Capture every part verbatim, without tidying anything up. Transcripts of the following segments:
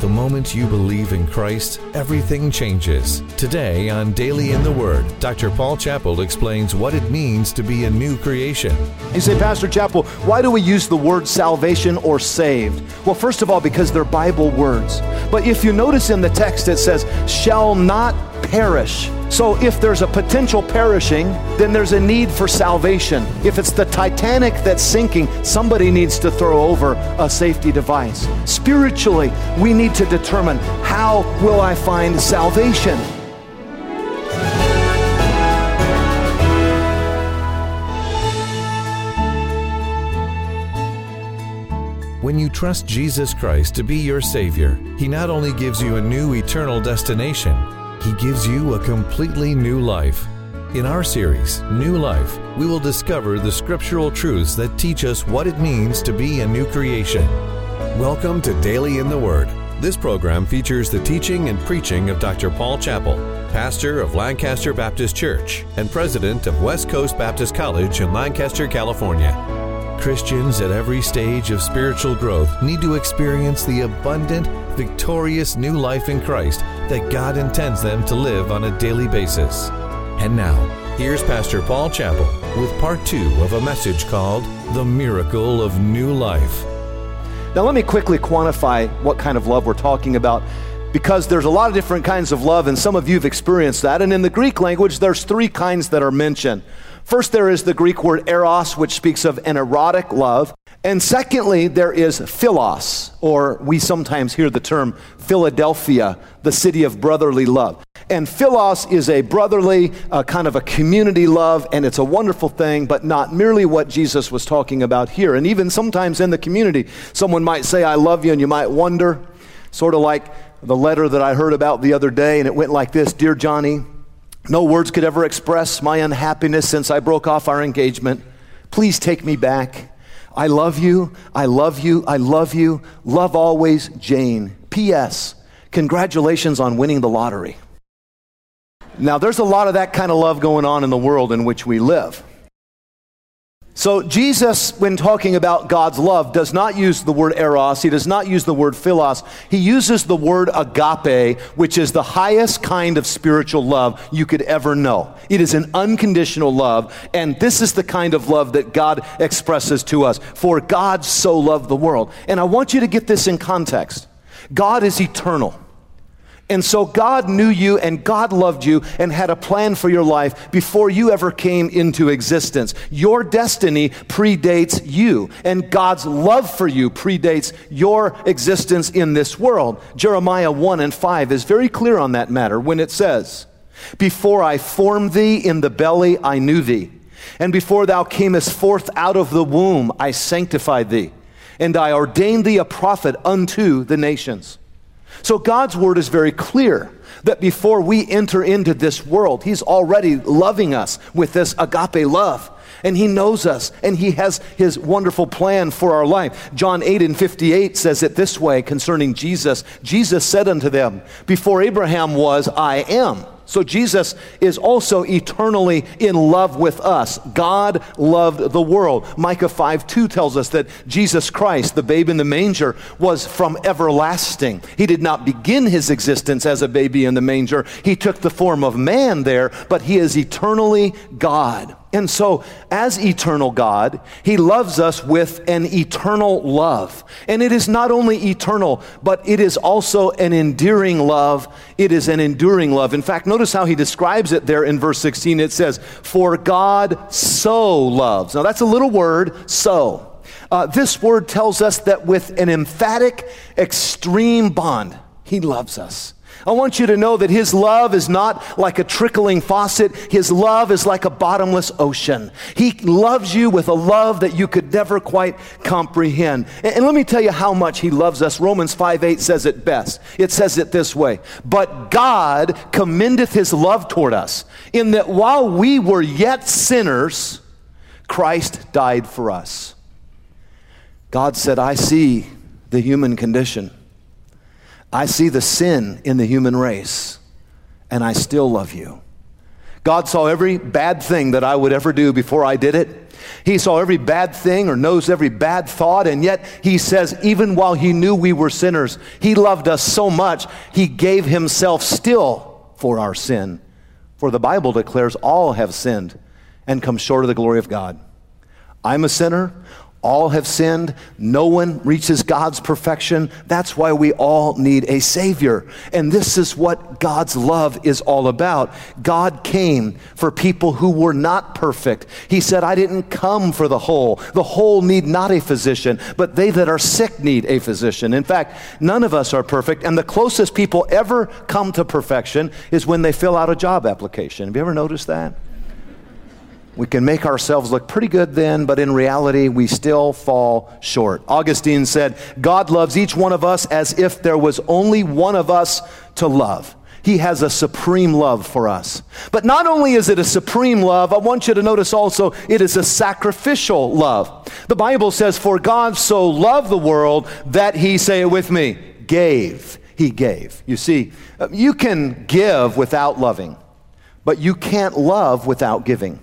The moment you believe in Christ, everything changes. Today on Daily in the Word, Doctor Paul Chappell explains what it means to be a new creation. You say, Pastor Chappell, why do we use the word salvation or saved? Well, first of all, because they're Bible words. But if you notice in the text, it says, shall not perish. So if there's a potential perishing, then there's a need for salvation. If it's the Titanic that's sinking, somebody needs to throw over a safety device. Spiritually, we need to determine, how will I find salvation? When you trust Jesus Christ to be your Savior, He not only gives you a new eternal destination, He gives you a completely new life. In our series, New Life, we will discover the scriptural truths that teach us what it means to be a new creation. Welcome to Daily in the Word. This program features the teaching and preaching of Doctor Paul Chappell, pastor of Lancaster Baptist Church and president of West Coast Baptist College in Lancaster, California. Christians at every stage of spiritual growth need to experience the abundant, victorious new life in Christ that God intends them to live on a daily basis. And now, here's Pastor Paul Chappell with part two of a message called The Miracle of New Life. Now let me quickly quantify what kind of love we're talking about, because there's a lot of different kinds of love, and some of you have experienced that. And in the Greek language, there's three kinds that are mentioned. First, there is the Greek word eros, which speaks of an erotic love. And secondly, there is philos, or we sometimes hear the term Philadelphia, the city of brotherly love. And philos is a brotherly, uh, kind of a community love, and it's a wonderful thing, but not merely what Jesus was talking about here. And even sometimes in the community, someone might say, I love you, and you might wonder, sort of like the letter that I heard about the other day, and it went like this: Dear Johnny, no words could ever express my unhappiness since I broke off our engagement. Please take me back. I love you, I love you, I love you. Love always, Jane. P S. Congratulations on winning the lottery. Now, there's a lot of that kind of love going on in the world in which we live. So Jesus, when talking about God's love, does not use the word eros. He does not use the word philos. He uses the word agape, which is the highest kind of spiritual love you could ever know. It is an unconditional love, and this is the kind of love that God expresses to us. For God so loved the world. And I want you to get this in context. God is eternal. And so God knew you and God loved you and had a plan for your life before you ever came into existence. Your destiny predates you, and God's love for you predates your existence in this world. Jeremiah one and five is very clear on that matter when it says, Before I formed thee in the belly, I knew thee. And before thou camest forth out of the womb, I sanctified thee. And I ordained thee a prophet unto the nations. So God's word is very clear that before we enter into this world, He's already loving us with this agape love. And He knows us, and He has His wonderful plan for our life. John eight and fifty-eight says it this way concerning Jesus. Jesus said unto them, Before Abraham was, I am. So Jesus is also eternally in love with us. God loved the world. Micah five two tells us that Jesus Christ, the babe in the manger, was from everlasting. He did not begin His existence as a baby in the manger. He took the form of man there, but He is eternally God. And so, as eternal God, He loves us with an eternal love. And it is not only eternal, but it is also an endearing love. It is an enduring love. In fact, notice how He describes it there in verse sixteen. It says, For God so loves. Now that's a little word, so. Uh, this word tells us that with an emphatic, extreme bond, He loves us. I want you to know that His love is not like a trickling faucet. His love is like a bottomless ocean. He loves you with a love that you could never quite comprehend. And, and let me tell you how much He loves us. Romans five eight says it best. It says it this way, But God commendeth His love toward us, in that while we were yet sinners, Christ died for us. God said, I see the human condition. I see the sin in the human race, and I still love you. God saw every bad thing that I would ever do before I did it. He saw every bad thing or knows every bad thought, and yet he says even while he knew we were sinners, he loved us so much, he gave himself still for our sin. For the Bible declares all have sinned and come short of the glory of God. I'm a sinner. All have sinned. No one reaches God's perfection. That's why we all need a Savior. And this is what God's love is all about. God came for people who were not perfect. He said, I didn't come for the whole. The whole need not a physician, but they that are sick need a physician. In fact, none of us are perfect, and the closest people ever come to perfection is when they fill out a job application. Have you ever noticed that? We can make ourselves look pretty good then, but in reality, we still fall short. Augustine said, God loves each one of us as if there was only one of us to love. He has a supreme love for us. But not only is it a supreme love, I want you to notice also it is a sacrificial love. The Bible says, for God so loved the world that he, say it with me, gave. He gave. You see, you can give without loving, but you can't love without giving.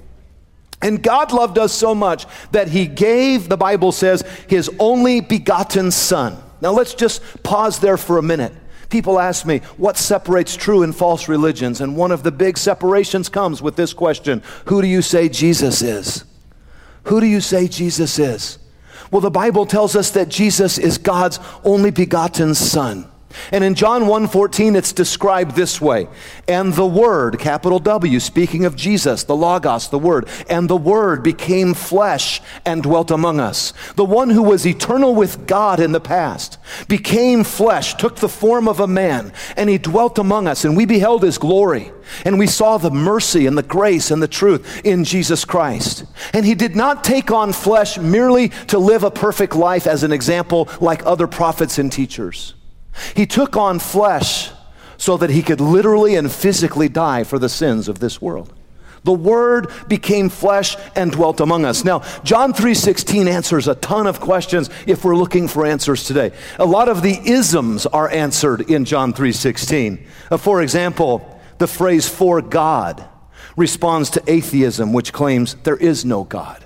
And God loved us so much that he gave, the Bible says, his only begotten Son. Now let's just pause there for a minute. People ask me, what separates true and false religions? And one of the big separations comes with this question: who do you say Jesus is? Who do you say Jesus is? Well, the Bible tells us that Jesus is God's only begotten Son. And in John one fourteen, it's described this way. And the Word, capital W, speaking of Jesus, the Logos, the Word, and the Word became flesh and dwelt among us. The one who was eternal with God in the past became flesh, took the form of a man, and he dwelt among us, and we beheld his glory. And we saw the mercy and the grace and the truth in Jesus Christ. And he did not take on flesh merely to live a perfect life as an example like other prophets and teachers. He took on flesh so that he could literally and physically die for the sins of this world. The Word became flesh and dwelt among us. Now, John three sixteen answers a ton of questions if we're looking for answers today. A lot of the isms are answered in John three sixteen. Uh, for example, the phrase "for God" responds to atheism, which claims there is no God.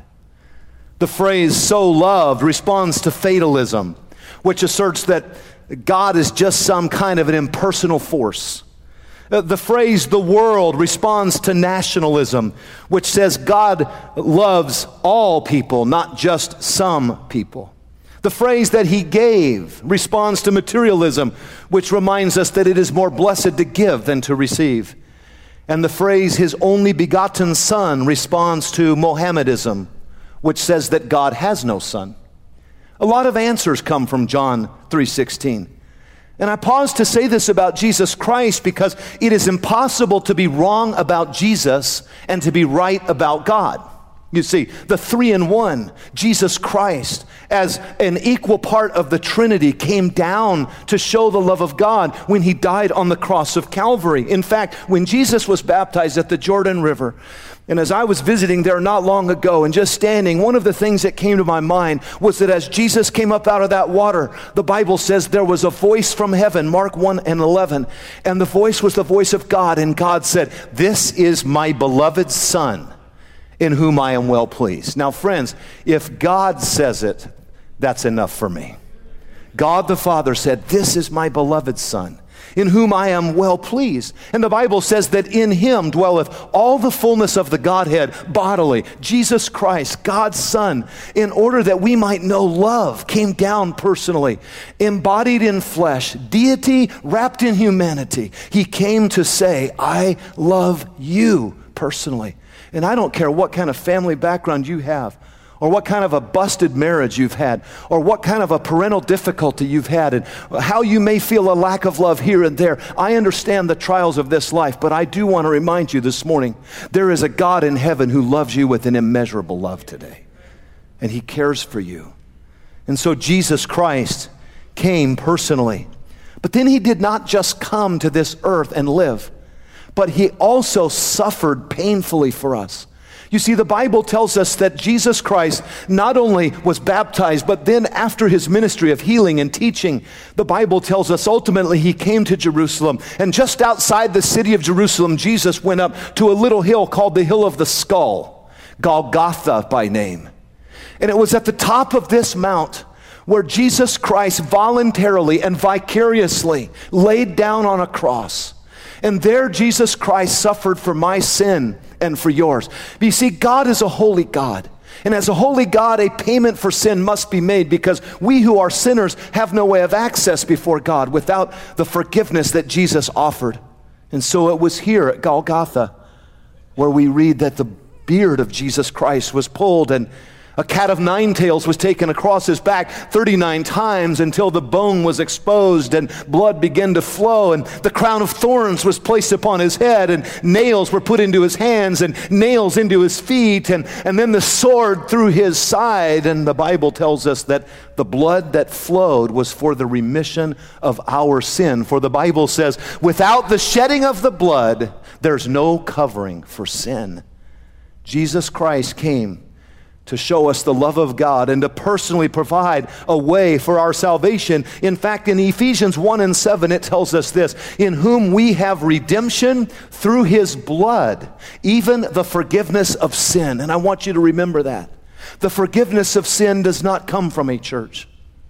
The phrase "so loved" responds to fatalism, which asserts that God is just some kind of an impersonal force. Uh, the phrase "the world" responds to nationalism, which says God loves all people, not just some people. The phrase that he gave responds to materialism, which reminds us that it is more blessed to give than to receive. And the phrase "his only begotten Son" responds to Mohammedism, which says that God has no son. A lot of answers come from John three sixteen. And I pause to say this about Jesus Christ because it is impossible to be wrong about Jesus and to be right about God. You see, the three in one, Jesus Christ, as an equal part of the Trinity, came down to show the love of God when he died on the cross of Calvary. In fact, when Jesus was baptized at the Jordan River, and as I was visiting there not long ago and just standing, one of the things that came to my mind was that as Jesus came up out of that water, the Bible says there was a voice from heaven, Mark one and eleven, and the voice was the voice of God, and God said, "This is my beloved Son, in whom I am well pleased." Now, friends, if God says it, that's enough for me. God the Father said, "This is my beloved Son, in whom I am well pleased." And the Bible says that in him dwelleth all the fullness of the Godhead bodily. Jesus Christ, God's Son, in order that we might know love, came down personally, embodied in flesh, deity wrapped in humanity. He came to say, "I love you personally." And I don't care what kind of family background you have, or what kind of a busted marriage you've had, or what kind of a parental difficulty you've had, and how you may feel a lack of love here and there. I understand the trials of this life, but I do want to remind you this morning, there is a God in heaven who loves you with an immeasurable love today, and he cares for you. And so Jesus Christ came personally. But then he did not just come to this earth and live, but he also suffered painfully for us. You see, the Bible tells us that Jesus Christ not only was baptized, but then after his ministry of healing and teaching, the Bible tells us ultimately he came to Jerusalem. And just outside the city of Jerusalem, Jesus went up to a little hill called the Hill of the Skull, Golgotha by name. And it was at the top of this mount where Jesus Christ voluntarily and vicariously laid down on a cross. And there Jesus Christ suffered for my sin and for yours. But you see, God is a holy God. And as a holy God, a payment for sin must be made, because we who are sinners have no way of access before God without the forgiveness that Jesus offered. And so it was here at Golgotha where we read that the beard of Jesus Christ was pulled, and a cat of nine tails was taken across his back thirty-nine times until the bone was exposed and blood began to flow, and the crown of thorns was placed upon his head, and nails were put into his hands and nails into his feet, and, and then the sword through his side. And the Bible tells us that the blood that flowed was for the remission of our sin. For the Bible says, without the shedding of the blood, there's no covering for sin. Jesus Christ came to show us the love of God and to personally provide a way for our salvation. In fact, in Ephesians one and seven, it tells us this: in whom we have redemption through his blood, even the forgiveness of sin. And I want you to remember that. The forgiveness of sin does not come from a church.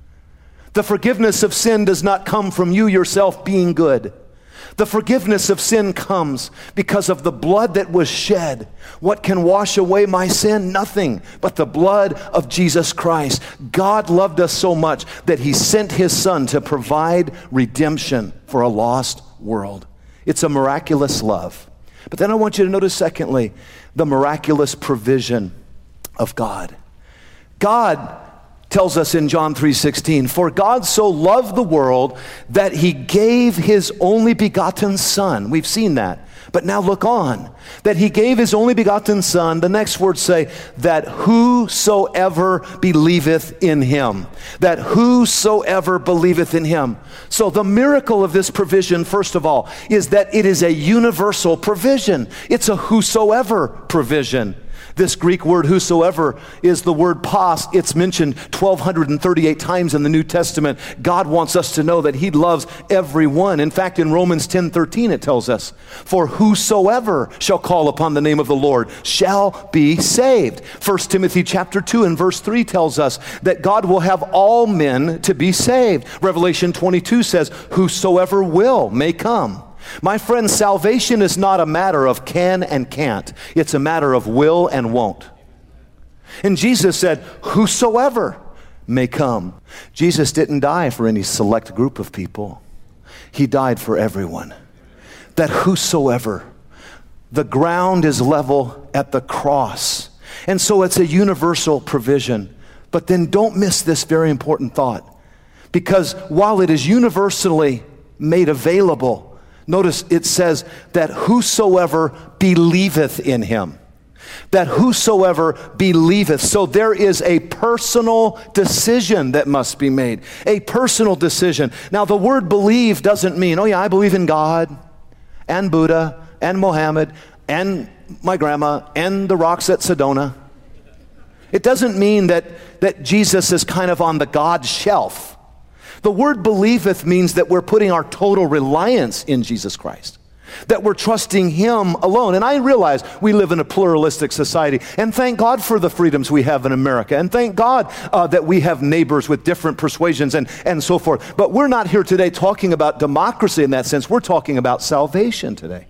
The forgiveness of sin does not come from you yourself being good. The forgiveness of sin comes because of the blood that was shed. What can wash away my sin? Nothing but the blood of Jesus Christ. God loved us so much that he sent his son to provide redemption for a lost world. It's a miraculous love. But then I want you to notice, secondly, the miraculous provision of God. God tells us in John three sixteen, for God so loved the world that he gave his only begotten son. We've seen that. But now look on. That he gave his only begotten son. The next words say that whosoever believeth in him. That whosoever believeth in him. So the miracle of this provision, first of all, is that it is a universal provision. It's a whosoever provision. This Greek word whosoever is the word pas. It's mentioned twelve thirty-eight times in the New Testament. God wants us to know that he loves everyone. In fact, in Romans ten thirteen it tells us, for whosoever shall call upon the name of the Lord shall be saved. First Timothy chapter two and verse three tells us that God will have all men to be saved. Revelation twenty-two says, whosoever will may come. My friend, salvation is not a matter of can and can't. It's a matter of will and won't. And Jesus said, whosoever may come. Jesus didn't die for any select group of people. He died for everyone. That whosoever. The ground is level at the cross. And so it's a universal provision. But then don't miss this very important thought. Because while it is universally made available, notice it says that whosoever believeth in him. That whosoever believeth. So there is a personal decision that must be made. A personal decision. Now the word believe doesn't mean, oh yeah, I believe in God and Buddha and Mohammed and my grandma and the rocks at Sedona. It doesn't mean that, that Jesus is kind of on the God shelf. The word believeth means that we're putting our total reliance in Jesus Christ. That we're trusting him alone. And I realize we live in a pluralistic society. And thank God for the freedoms we have in America. And thank God uh, that we have neighbors with different persuasions and, and so forth. But we're not here today talking about democracy in that sense. We're talking about salvation today.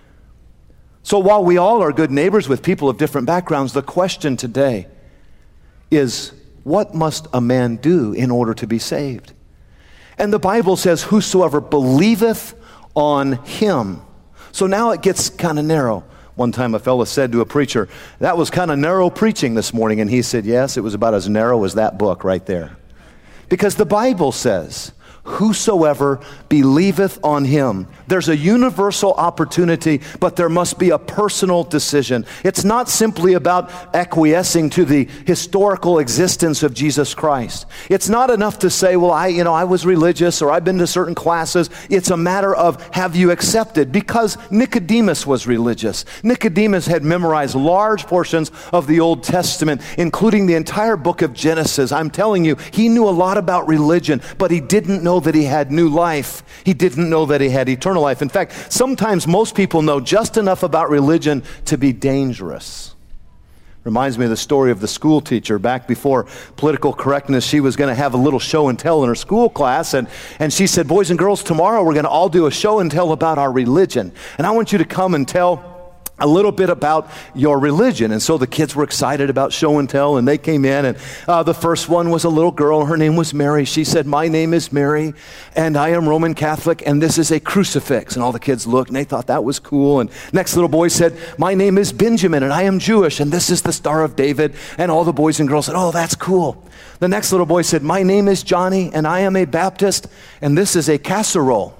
So while we all are good neighbors with people of different backgrounds, the question today is, what must a man do in order to be saved? And the Bible says, whosoever believeth on him. So now it gets kind of narrow. One time a fellow said to a preacher, that was kind of narrow preaching this morning. And he said, yes, it was about as narrow as that book right there. Because the Bible says, whosoever believeth on him. There's a universal opportunity, but there must be a personal decision. It's not simply about acquiescing to the historical existence of Jesus Christ. It's not enough to say, well, I, you know, I was religious or I've been to certain classes. It's a matter of, have you accepted? Because Nicodemus was religious. Nicodemus had memorized large portions of the Old Testament, including the entire book of Genesis. I'm telling you, he knew a lot about religion, but he didn't know that he had new life. He didn't know that he had eternal life. In fact, sometimes most people know just enough about religion to be dangerous. Reminds me of the story of the school teacher. Back before political correctness, she was going to have a little show and tell in her school class, and, and she said, boys and girls, tomorrow we're going to all do a show and tell about our religion. And I want you to come and tell a little bit about your religion. And so the kids were excited about show and tell, and they came in, and uh, the first one was a little girl. Her name was Mary. She said, my name is Mary, and I am Roman Catholic, and this is a crucifix. And all the kids looked, and they thought that was cool. And next little boy said, my name is Benjamin, and I am Jewish, and this is the Star of David. And all the boys and girls said, oh, that's cool. The next little boy said, my name is Johnny, and I am a Baptist, and this is a casserole.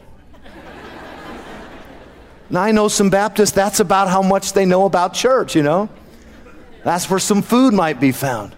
Now, I know some Baptists, that's about how much they know about church, you know. That's where some food might be found.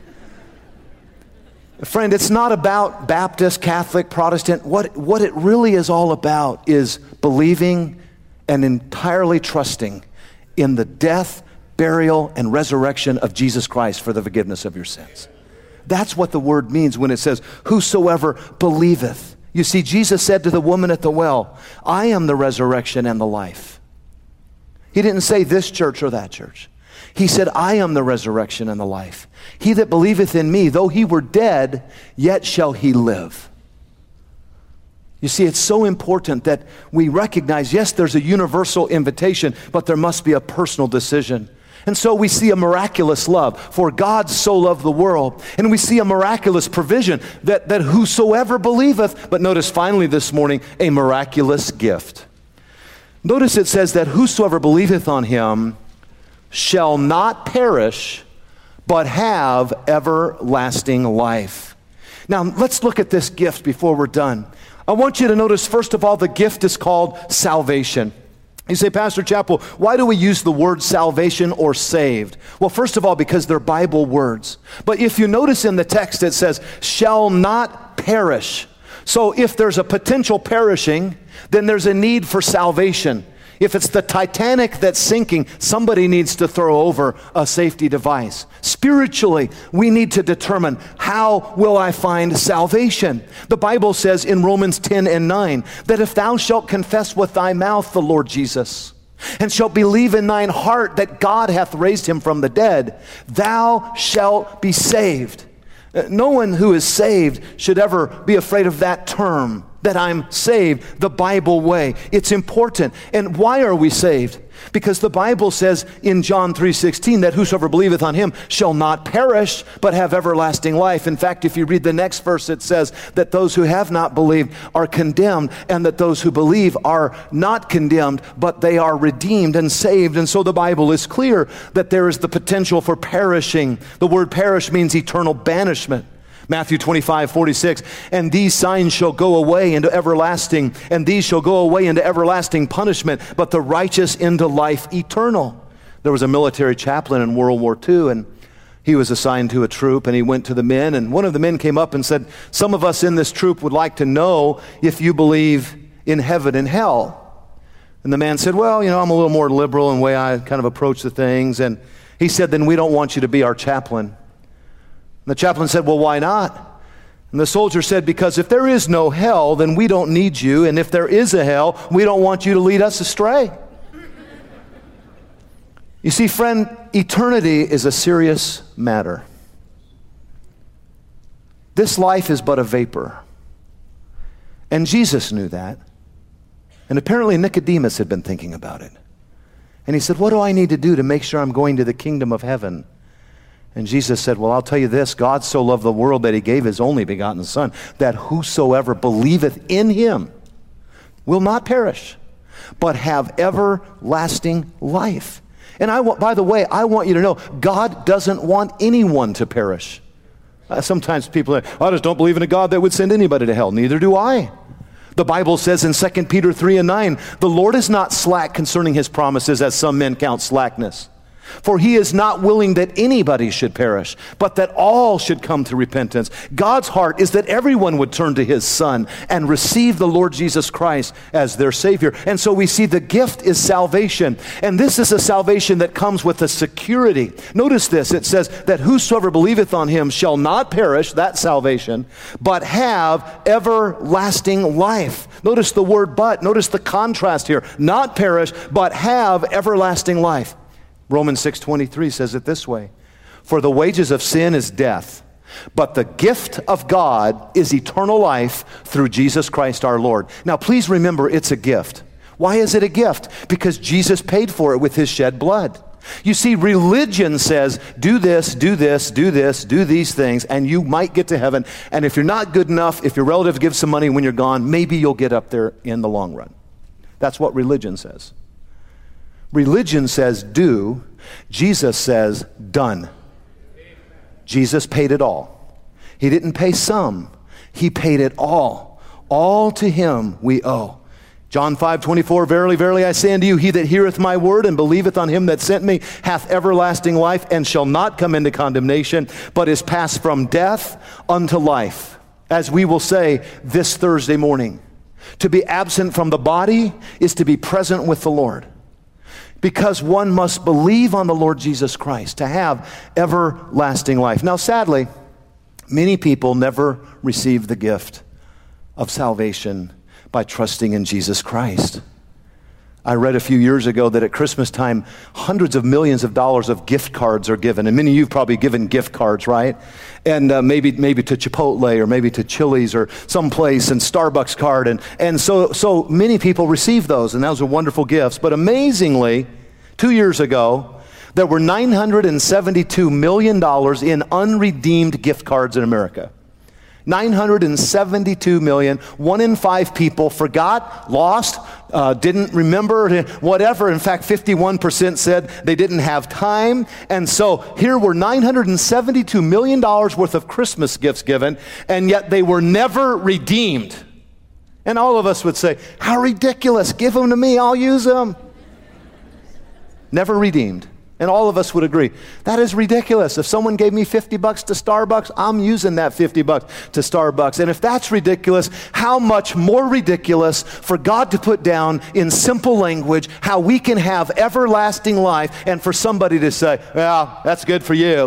Friend, it's not about Baptist, Catholic, Protestant. What, what it really is all about is believing and entirely trusting in the death, burial, and resurrection of Jesus Christ for the forgiveness of your sins. That's what the word means when it says, whosoever believeth. You see, Jesus said to the woman at the well, I am the resurrection and the life. He didn't say this church or that church. He said, I am the resurrection and the life. He that believeth in me, though he were dead, yet shall he live. You see, it's so important that we recognize, yes, there's a universal invitation, but there must be a personal decision. And so we see a miraculous love, for God so loved the world. And we see a miraculous provision that, that whosoever believeth, but notice finally this morning, a miraculous gift. Notice it says that whosoever believeth on him shall not perish, but have everlasting life. Now, let's look at this gift before we're done. I want you to notice, first of all, the gift is called salvation. You say, Pastor Chappell, why do we use the word salvation or saved? Well, first of all, because they're Bible words. But if you notice in the text, it says, shall not perish. So if there's a potential perishing, then there's a need for salvation. If it's the Titanic that's sinking, somebody needs to throw over a safety device. Spiritually, we need to determine, how will I find salvation? The Bible says in Romans ten and nine, that if thou shalt confess with thy mouth the Lord Jesus, and shalt believe in thine heart that God hath raised him from the dead, thou shalt be saved. No one who is saved should ever be afraid of that term, that I'm saved the Bible way. It's important. And why are we saved? Because the Bible says in John three sixteen that whosoever believeth on him shall not perish, but have everlasting life. In fact, if you read the next verse, it says that those who have not believed are condemned, and that those who believe are not condemned, but they are redeemed and saved. And so the Bible is clear that there is the potential for perishing. The word perish means eternal banishment. Matthew twenty-five, forty-six, and these signs shall go away into everlasting, and these shall go away into everlasting punishment, but the righteous into life eternal. There was a military chaplain in World War Two, and he was assigned to a troop, and he went to the men, and one of the men came up and said, some of us in this troop would like to know if you believe in heaven and hell. And the man said, well, you know, I'm a little more liberal in the way I kind of approach the things. And he said, then we don't want you to be our chaplain. And the chaplain said, well, why not? And the soldier said, because if there is no hell, then we don't need you. And if there is a hell, we don't want you to lead us astray. You see, friend, eternity is a serious matter. This life is but a vapor. And Jesus knew that. And apparently Nicodemus had been thinking about it. And he said, what do I need to do to make sure I'm going to the kingdom of heaven? And Jesus said, well, I'll tell you this, God so loved the world that he gave his only begotten Son, that whosoever believeth in him will not perish, but have everlasting life. And I want, by the way, I want you to know, God doesn't want anyone to perish. Uh, sometimes people are, I just don't believe in a God that would send anybody to hell. Neither do I. The Bible says in Second Peter three and nine, the Lord is not slack concerning his promises, as some men count slackness. For he is not willing that anybody should perish, but that all should come to repentance. God's heart is that everyone would turn to his Son and receive the Lord Jesus Christ as their Savior. And so we see the gift is salvation. And this is a salvation that comes with a security. Notice this, it says that whosoever believeth on him shall not perish, that's salvation, but have everlasting life. Notice the word but. Notice the contrast here. Not perish, but have everlasting life. Romans six twenty-three says it this way, for the wages of sin is death, but the gift of God is eternal life through Jesus Christ our Lord. Now please remember, it's a gift. Why is it a gift? Because Jesus paid for it with his shed blood. You see, religion says, do this, do this, do this, do these things, and you might get to heaven. And if you're not good enough, if your relative gives some money when you're gone, maybe you'll get up there in the long run. That's what religion says. Religion says do. Jesus says done. Jesus paid it all. He didn't pay some. He paid it all. All to him we owe. John five twenty-four, verily, verily, I say unto you, he that heareth my word and believeth on him that sent me hath everlasting life and shall not come into condemnation, but is passed from death unto life. As we will say this Thursday morning, to be absent from the body is to be present with the Lord. Because one must believe on the Lord Jesus Christ to have everlasting life. Now, sadly, many people never receive the gift of salvation by trusting in Jesus Christ. I read a few years ago that at Christmas time, hundreds of millions of dollars of gift cards are given. And many of you have probably given gift cards, right? And uh, maybe maybe to Chipotle or maybe to Chili's or someplace, and Starbucks card. And, and so, so many people receive those, and those are wonderful gifts. But amazingly, two years ago, there were nine hundred seventy-two million dollars in unredeemed gift cards in America. nine hundred seventy-two million. One in five people forgot, lost, uh, didn't remember, whatever. In fact, fifty-one percent said they didn't have time. And so here were nine hundred seventy-two million dollars worth of Christmas gifts given, and yet they were never redeemed. And all of us would say, how ridiculous. Give them to me, I'll use them. Never redeemed. And all of us would agree, that is ridiculous. If someone gave me fifty bucks to Starbucks, I'm using that fifty bucks to Starbucks. And if that's ridiculous, how much more ridiculous for God to put down in simple language how we can have everlasting life, and for somebody to say, well, that's good for you.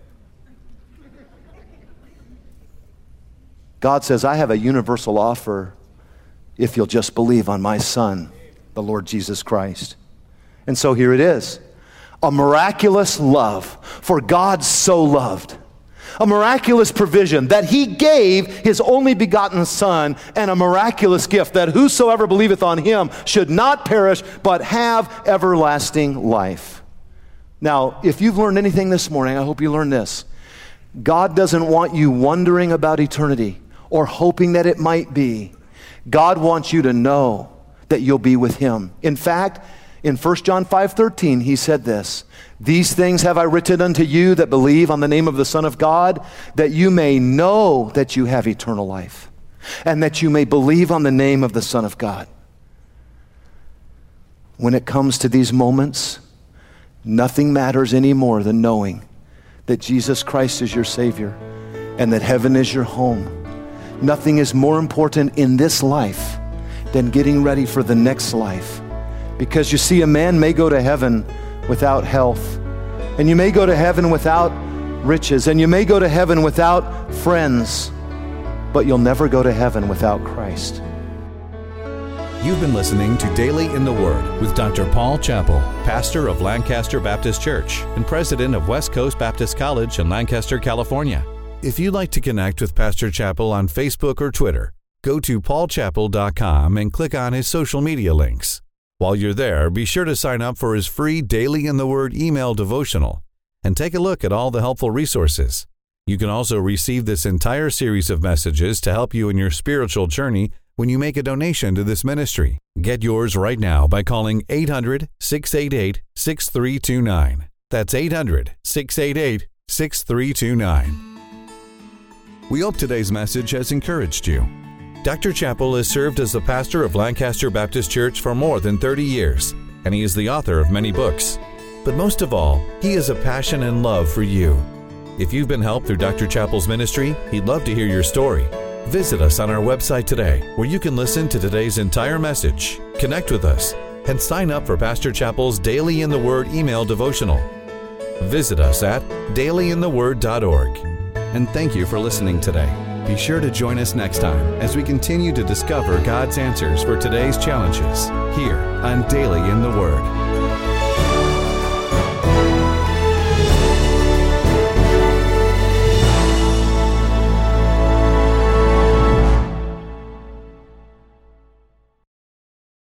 God says, I have a universal offer if you'll just believe on my Son, the Lord Jesus Christ. And so here it is. A miraculous love, for God so loved. A miraculous provision that he gave his only begotten Son, and a miraculous gift that whosoever believeth on him should not perish but have everlasting life. Now, if you've learned anything this morning, I hope you learned this. God doesn't want you wondering about eternity or hoping that it might be. God wants you to know that you'll be with him. In fact, in First John five thirteen, he said this, these things have I written unto you that believe on the name of the Son of God, that you may know that you have eternal life, and that you may believe on the name of the Son of God. When it comes to these moments, nothing matters any more than knowing that Jesus Christ is your Savior and that heaven is your home. Nothing is more important in this life than getting ready for the next life. Because you see, a man may go to heaven without health, and you may go to heaven without riches, and you may go to heaven without friends, but you'll never go to heaven without Christ. You've been listening to Daily in the Word with Doctor Paul Chappell, pastor of Lancaster Baptist Church and president of West Coast Baptist College in Lancaster, California. If you'd like to connect with Pastor Chappell on Facebook or Twitter, go to paul chappell dot com and click on his social media links. While you're there, be sure to sign up for his free Daily in the Word email devotional and take a look at all the helpful resources. You can also receive this entire series of messages to help you in your spiritual journey when you make a donation to this ministry. Get yours right now by calling eight hundred, six eight eight, six three two nine. That's eight hundred, six eight eight, six three two nine. We hope today's message has encouraged you. Doctor Chappell has served as the pastor of Lancaster Baptist Church for more than thirty years, and he is the author of many books. But most of all, he has a passion and love for you. If you've been helped through Doctor Chappell's ministry, he'd love to hear your story. Visit us on our website today, where you can listen to today's entire message, connect with us, and sign up for Pastor Chappell's Daily in the Word email devotional. Visit us at daily in the word dot org. And thank you for listening today. Be sure to join us next time as we continue to discover God's answers for today's challenges here on Daily in the Word.